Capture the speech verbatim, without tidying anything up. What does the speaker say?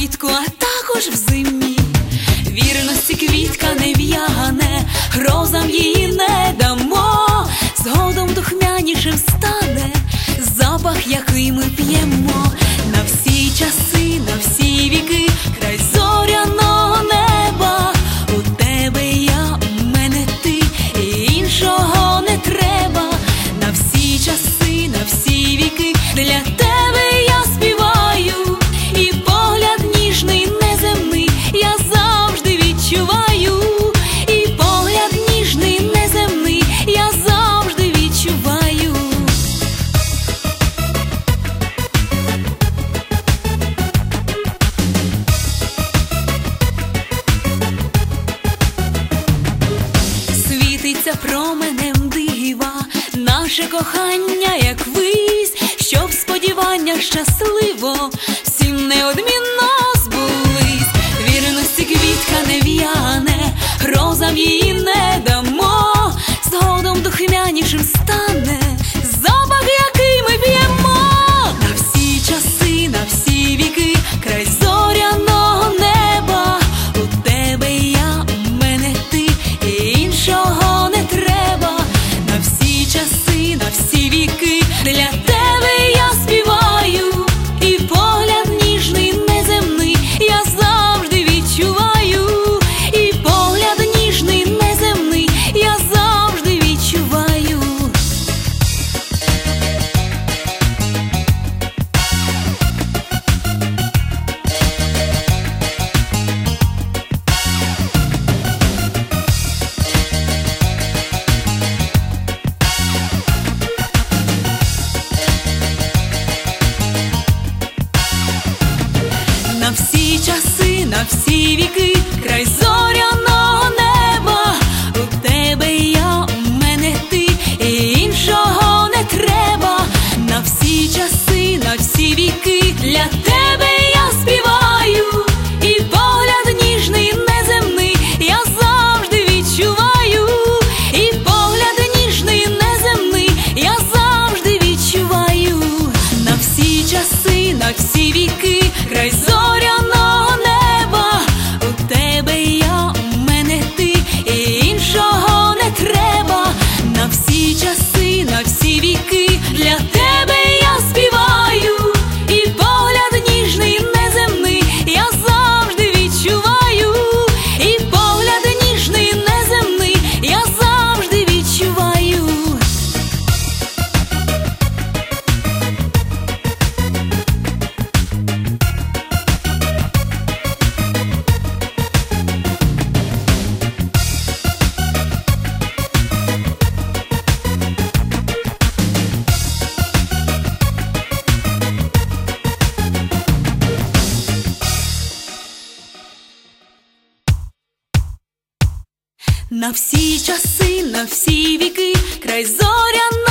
влітку, а також в зимі. Вірності квітка не в'яне, грозам її не дамо. Згодом духмянішим стане запах, який ми п'ємо. На всі часи, на всі віки, край зоряного неба. У тебе я, у мене ти, і іншого не треба. На всі часи, на всі віки, для тебе я співаю. І погляд ніжний, неземний, я завжди відчуваю. І погляд ніжний, неземний, я завжди відчуваю. Світиться променем дива наше кохання, як вись, щоб сподівання щасливо всім неодмінно збулись. Вірності квітка не в'яне, грозам її не дамо. Згодом духмянішим стане запах, який ми п'ємо. На всі часи, на всі віки, край зоряного неба. У тебе я, у мене ти, і іншого не треба. На всі часи, на всі віки, для тебе я співаю. І погляд ніжний, неземний, я завжди відчуваю. І погляд ніжний, неземний, я завжди відчуваю. На всі часи, на всі віки, край зоряного неба. У тебе я, у мене ти, і іншого не треба. На всі часи, на всі віки, для тебе я співаю. І погляд ніжний, неземний, я завжди відчуваю. І погляд ніжний, неземний, я завжди відчуваю. На всі часи, на всі віки, край зоряного неба. У тебе я, у мене ти, і іншого не треба. На всі часи, на всі віки, для тебе я співаю. І погляд ніжний, неземний, я завжди відчуваю. І погляд ніжний, неземний, я завжди відчуваю. На всі часи, на всі віки, край зоряного